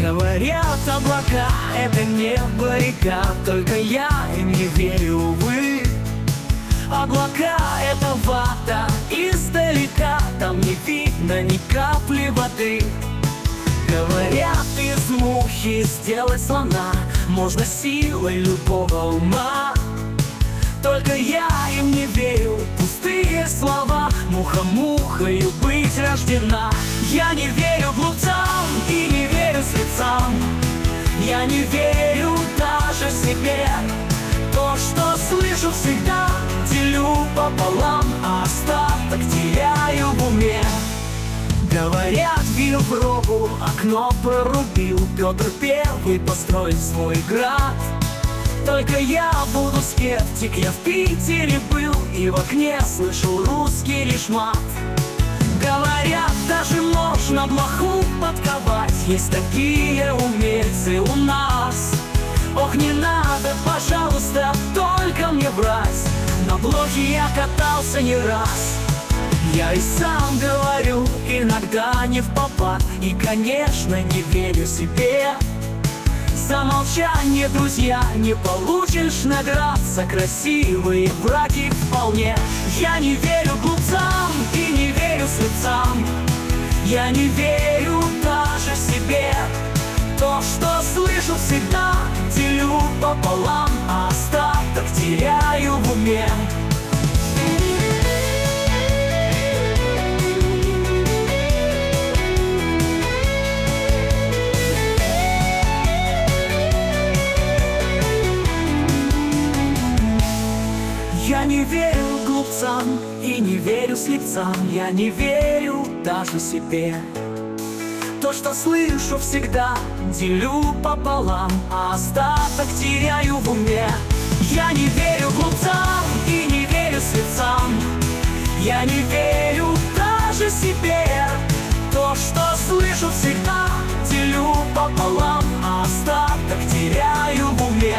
Говорят, облака — это небо, река, только я им не верю, увы. Облака — это вата издалека, там не видно ни капли воды. Говорят, из мухи сделать слона можно силой любого ума. Только я им не верю, пустые слова, муха мухою быть рождена. Я не верю глупцам и не верю слепцам, я не верю даже себе. То, что слышу всегда, делю пополам, а остаток теряю в уме. Говорят, в Европу окно прорубил Петр Первый построить свой град. Только я буду скептик, я в Питере был и в окне слышал русский лишь мат. Говорят, даже можно блоху подковать, есть такие умельцы у нас. Ох, не надо, пожалуйста, только мне врать, на блоке я катался не раз. Я и сам говорю, иногда не впопад, и, конечно, не верю себе. За молчание, друзья, не получишь наград, за красивые браки вполне. Я не верю глупцам и не верю слепцам, я не верю даже себе. То, что слышу всегда, делю пополам, а остаток теряю в уме. Я не верю глупцам и не верю слепцам, я не верю даже себе. То, что слышу всегда, делю пополам, а остаток теряю в уме. Я не верю глупцам и не верю слепцам, я не верю даже себе. То, что слышу всегда, делю пополам, а остаток теряю в уме.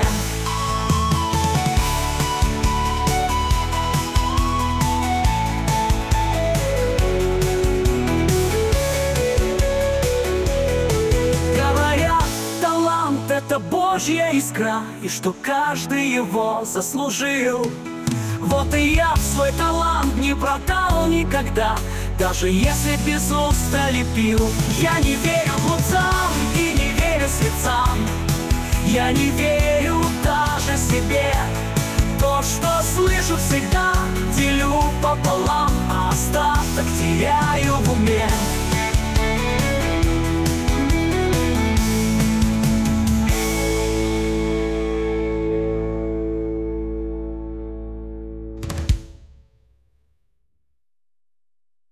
Это Божья искра, и что каждый его заслужил. Вот и я свой талант не продал никогда, даже если без уста лепил. Я не верю глупцам и не верю слепцам, я не верю даже себе. То, что слышу всегда, делю пополам.